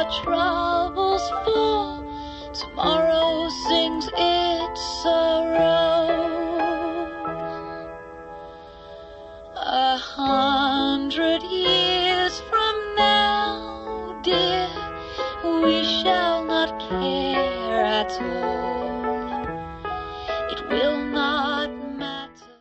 troubles fall. Tomorrow sings its sorrows. 100 years from now, dear, we shall not care at all. It will